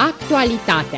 Actualitatea.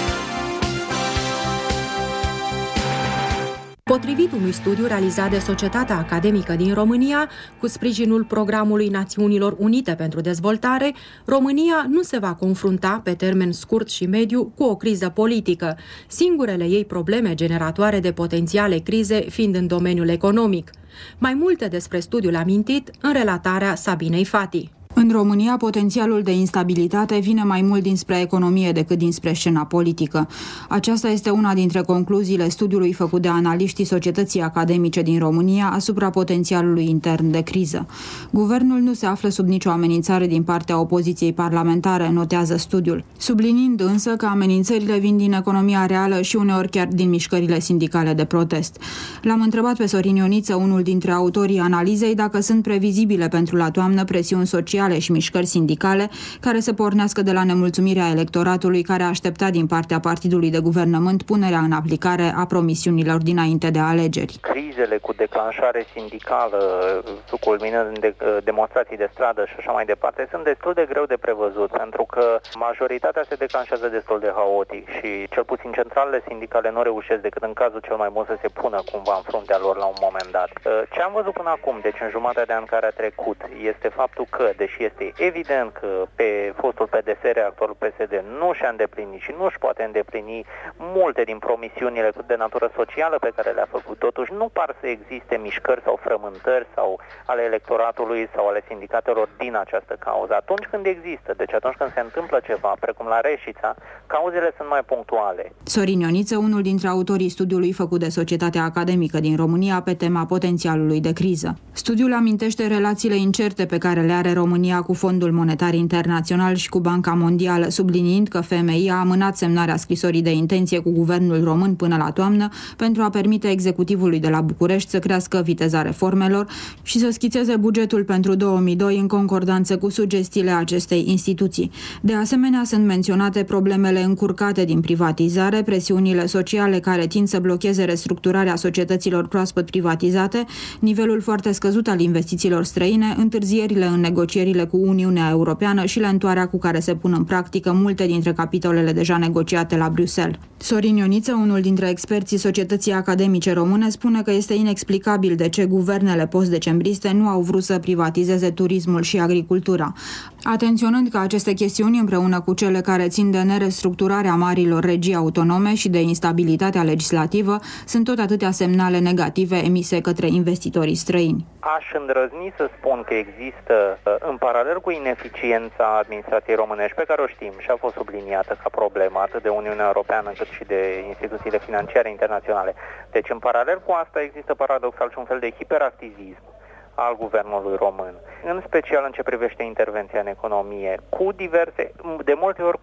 Potrivit unui studiu realizat de Societatea Academică din România, cu sprijinul Programului Națiunilor Unite pentru Dezvoltare, România nu se va confrunta pe termen scurt și mediu cu o criză politică, singurele ei probleme generatoare de potențiale crize fiind în domeniul economic. Mai multe despre studiul amintit în relatarea Sabinei Fati. În România, potențialul de instabilitate vine mai mult dinspre economie decât dinspre scena politică. Aceasta este una dintre concluziile studiului făcut de analiștii Societății Academice din România asupra potențialului intern de criză. Guvernul nu se află sub nicio amenințare din partea opoziției parlamentare, notează studiul, subliniind însă că amenințările vin din economia reală și uneori chiar din mișcările sindicale de protest. L-am întrebat pe Sorin Ioniță, unul dintre autorii analizei, dacă sunt previzibile pentru la toamnă presiuni sociale și mișcări sindicale care să pornească de la nemulțumirea electoratului care aștepta din partea partidului de guvernământ punerea în aplicare a promisiunilor dinainte de alegeri. Crizele cu declanșare sindicală, culminând în demonstrații de stradă și așa mai departe, sunt destul de greu de prevăzut, pentru că majoritatea se declanșează destul de haotic și cel puțin centralele sindicale nu reușesc decât în cazul cel mai bun să se pună cumva în fruntea lor la un moment dat. Ce am văzut până acum, deci în jumătatea de an care a trecut, este faptul că, deși este evident că pe fostul PDSR, actualul PSD, nu și-a îndeplinit și nu își poate îndeplini multe din promisiunile de natură socială pe care le-a făcut, totuși nu par să existe mișcări sau frământări sau ale electoratului sau ale sindicatelor din această cauză. Atunci când există, deci atunci când se întâmplă ceva, precum la Reșița, cauzele sunt mai punctuale. Sorin Ioniță, unul dintre autorii studiului făcut de Societatea Academică din România pe tema potențialului de criză. Studiul amintește relațiile incerte pe care le are România cu Fondul Monetar Internațional și cu Banca Mondială, subliniind că FMI a amânat semnarea scrisorii de intenție cu guvernul român până la toamnă pentru a permite executivului de la București să crească viteza reformelor și să schițeze bugetul pentru 2002 în concordanță cu sugestiile acestei instituții. De asemenea, sunt menționate problemele încurcate din privatizare, presiunile sociale care tind să blocheze restructurarea societăților proaspăt privatizate, nivelul foarte scăzut al investițiilor străine, întârzierile în negocierile cu Uniunea Europeană și lentoarea cu care se pun în practică multe dintre capitolele deja negociate la Bruxelles. Sorin Ioniță, unul dintre experții Societății Academice Române, spune că este inexplicabil de ce guvernele post-decembriste nu au vrut să privatizeze turismul și agricultura. Atenționând că aceste chestiuni, împreună cu cele care țin de nerestructurarea marilor regii autonome și de instabilitatea legislativă, sunt tot atâtea semnale negative emise către investitorii străini. Aș îndrăzni să spun că există, în paralel cu ineficiența administrației românești, pe care o știm și a fost subliniată ca problemă atât de Uniunea Europeană cât și de instituțiile financiare internaționale. Deci, în paralel cu asta, există paradoxal și un fel de hiperactivism al guvernului român, în special în ce privește intervenția în economie, cu diverse, de multe ori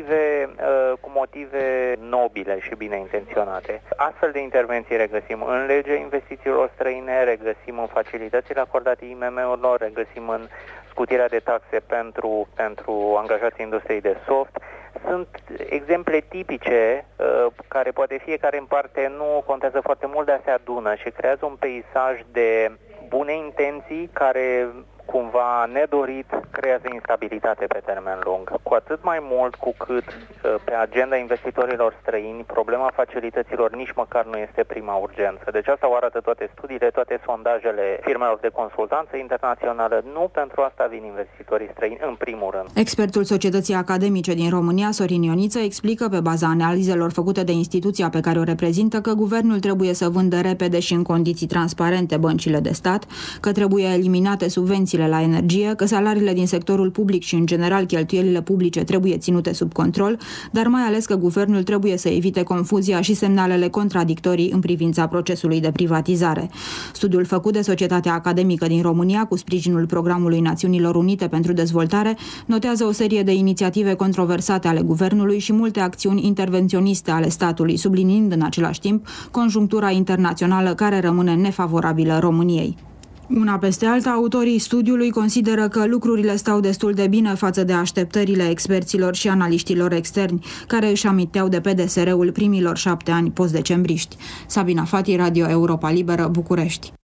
cu motive nobile și bine intenționate. Astfel de intervenții regăsim în legea investițiilor străine, regăsim în facilitățile acordate IMM-urilor, regăsim în scutirea de taxe pentru angajații industriei de soft. Sunt exemple tipice care poate fiecare în parte nu contează foarte mult, dar se adună și creează un peisaj de bune intenții care cumva nedorit creează instabilitate pe termen lung. Cu atât mai mult cu cât pe agenda investitorilor străini problema facilităților nici măcar nu este prima urgență. Deci asta o arată toate studiile, toate sondajele firmelor de consultanță internațională. Nu pentru asta vin investitorii străini în primul rând. Expertul Societății Academice din România, Sorin Ioniță, explică pe baza analizelor făcute de instituția pe care o reprezintă că guvernul trebuie să vândă repede și în condiții transparente băncile de stat, că trebuie eliminate subvențiile la energie, că salariile din sectorul public și în general cheltuielile publice trebuie ținute sub control, dar mai ales că guvernul trebuie să evite confuzia și semnalele contradictorii în privința procesului de privatizare. Studiul făcut de Societatea Academică din România cu sprijinul Programului Națiunilor Unite pentru Dezvoltare notează o serie de inițiative controversate ale guvernului și multe acțiuni intervenționiste ale statului, subliniind în același timp conjunctura internațională care rămâne nefavorabilă României. Una peste alta, autorii studiului consideră că lucrurile stau destul de bine față de așteptările experților și analiștilor externi, care își aminteau de PDSR-ul primilor 7 ani post-decembriști. Sabina Fati, Radio Europa Liberă, București.